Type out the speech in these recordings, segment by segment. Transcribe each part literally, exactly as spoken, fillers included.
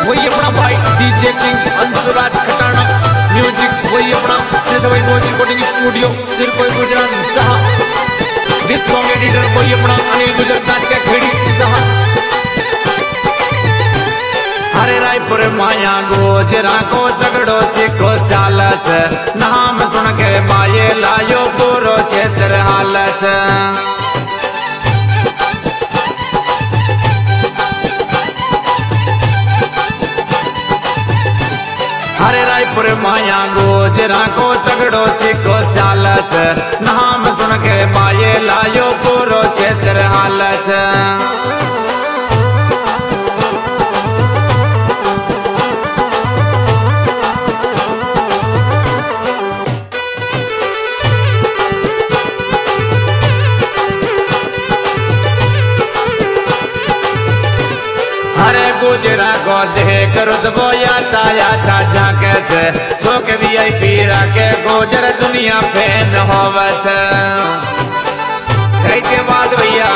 वही अपना भाई DJ king Anshuraj Khatana, music वही अपना भाई रिकॉर्डिंग स्टूडियो सिर कोई गुजरात साहब, दिस सॉन्ग एडिटर वही अपना अनिल गुजरात के खेड़ी साहब। हरे रायपुर माया गोजरा को झगड़ो सीखो चालच, नाम सुन के माये लायो पूरो क्षेत्र हालत। हरे रायपुर माया गोजरा को झगड़ो सीखो चालच, नाम सुन के माये लायो पूरो क्षेत्र हालत। हरे गुजरा को देख रुतबो याचा याचा झाके छे, शोक वीआईपी राके गुजर दुनिया फैन होवत। सही के बाद भैया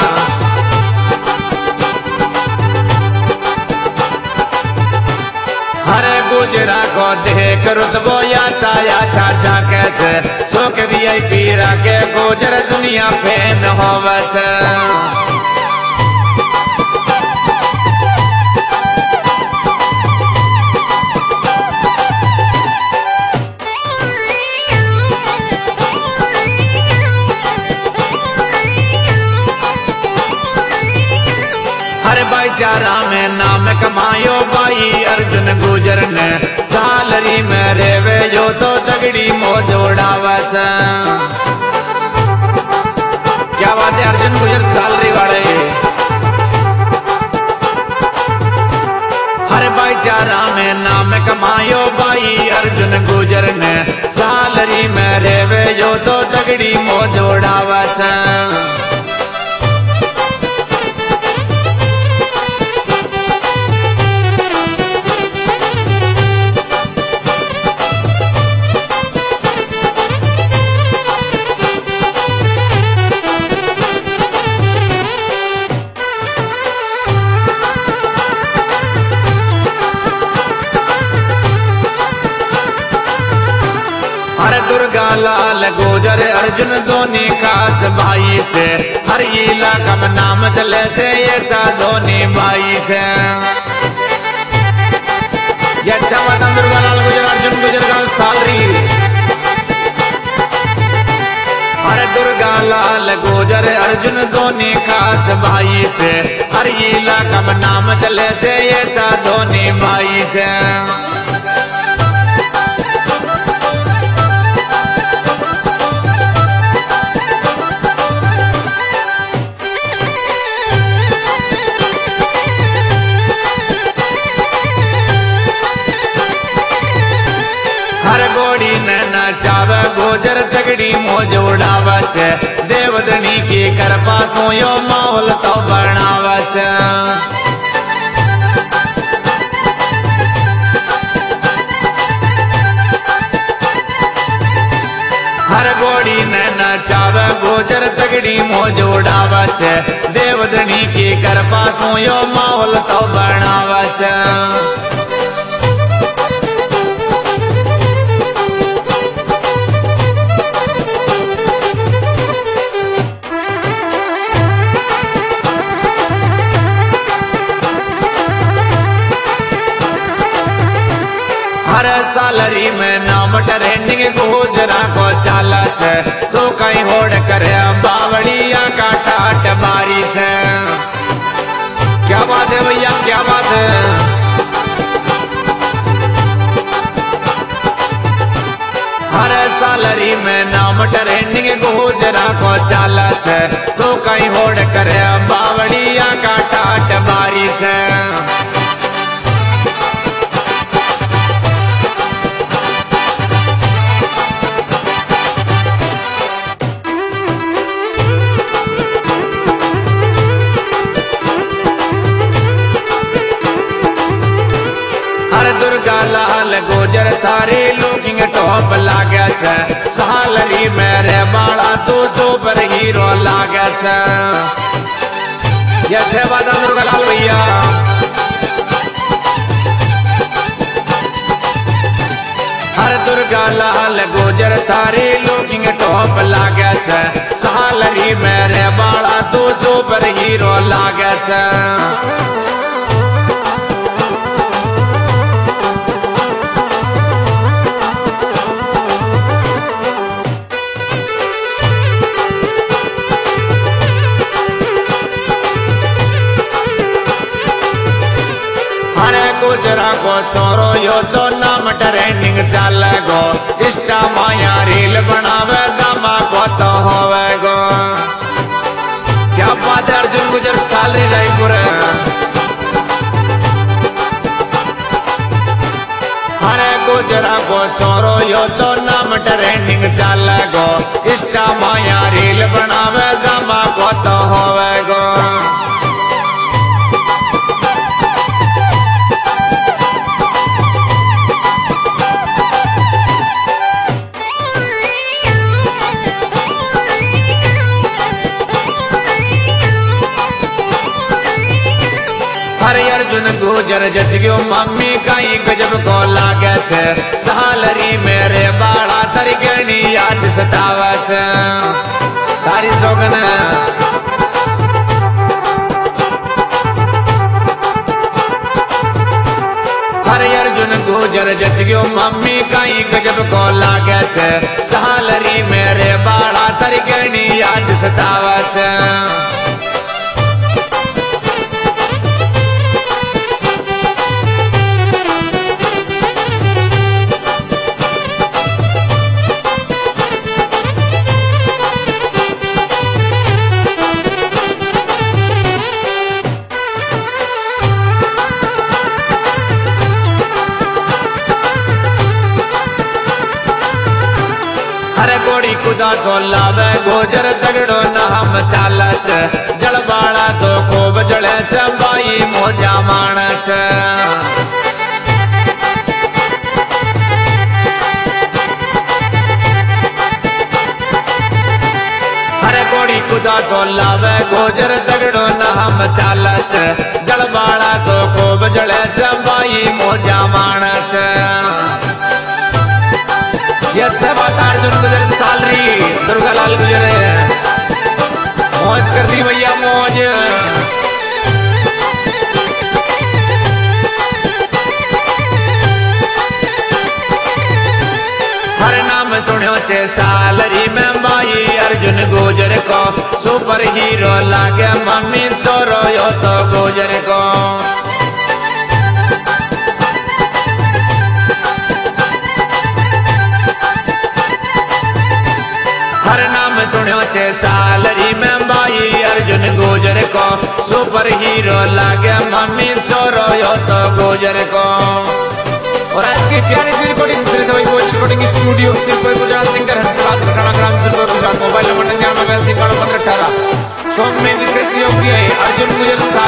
हरे गुजरा को देख रुतबो याचा याचा झाके छे, शोक वीआईपी राके गुजर दुनिया फैन होवत। भाईचारा में नाम कमायो भाई अर्जुन गुजर ने, सालरी में रेवे जो तो तगड़ी मौज उड़ावत। क्या बात है अर्जुन गुजर सालरी वाले। हर भाईचारा में नाम कमायो भाई अर्जुन गुजर ने, सालरी में रेवे जो तो तगड़ी मौज उड़ावत। हर दुर्गा लाल गुजर अर्जुन दोनों खास भाई थे, हर इलाका में नाम चले थे ऐसा दोनों भाई थे। ये अच्छा बात दुर्गा लाल गुजर अर्जुन गुजर का सालरी। हर दुर्गा लाल गुजर अर्जुन दोनों खास भाई थे, हर इलाका में नाम चले थे ऐसा दोनों भाई थे। हर गोड़ी ने नचावे गुजर तगड़ी मौज उड़ावत, देवदनी की कृपा सोयो माहौल तो बनावत। हर गोड़ी ने नचावे गुजर तगड़ी मौज उड़ावत, देवदनी की कृपा सोयो माहौल तो बनावत। हर सालरी में नाम ट्रेंडिंग गुजरा को चालत, तो कहीं होड़ करे बावड़िया का ठाट बारी थे। क्या बात है भैया क्या बात है। हर सालरी में नाम ट्रेंडिंग गुजरा को चालत, तो कहीं होड़ करे बावड़िया का ठाट बारी थे। हर दुर्गा लाल गुजर थारी लुकिंग टॉप लागे छे, सालरी मेरे बाड़ा तू सुपर हीरो लागे छे। ये थे बात दुर्गा लाल भैया। दुर्गा लाल गुजर थारी लुकिंग टॉप लागे छे सालरी मेरे बाला तो सुपर हीरो लागे छे। गुजरा को छोरो यो तो नाम ट्रेनिंग चले गो इंस्टा माया रील बनावे दामा को तो होवे गो। क्या बात है अर्जुन गुजर सालरी रायपुर। अरे गुजरा को छोरो यो तो नाम ट्रेनिंग चले गो इंस्टा माया रील बनावे दामा को तो होवे गो। अर्जुन गुजर जसग्यो मम्मी कहीं गजब को लागे छे सालरी मेरे बाड़ा तरीके याद सतावे छे तारी सोगन। हरे अर्जुन गुजर जसग्यो मम्मी कहीं गजब को लागे छे सालरी मेरे बाड़ा तरीके याद सतावे छे। खुदा तो लावे गुजर तगड़ो नाम चालच जलबाड़ा तो खूब जड़े छे बाई मोजा मानच। अरे गोड़ी खुदा तो लावे गुजर तगड़ो नाम चालच जलबाड़ा तो खूब जड़े छे बाई मोजा मानच। ये बात अर्जुन गुजर सालरी दुर्गा लाल गुजर मौज कर दी भैया मौज। हर नाम सुनो छे सालरी में बाई अर्जुन गुजर को सुपर हीरो लागे मम्मी छोरो यो तो गुजर को। हर नाम सुनो छे सालरी में बाई अर्जुन गुजर को सुपर हीरो लागे मम्मी छोरो यो तो गुजर को। और आज की प्यारी सी रिकॉर्डिंग रिकॉर्डिंग स्टूडियो सिर्फ गुजरात सिंगर हंसराज घटाना ग्राम गुजरात मोबाइल नंबर नंबर पंद्रह अठारह सॉन्ग में विशेष योग्य है अर्जुन गुजर।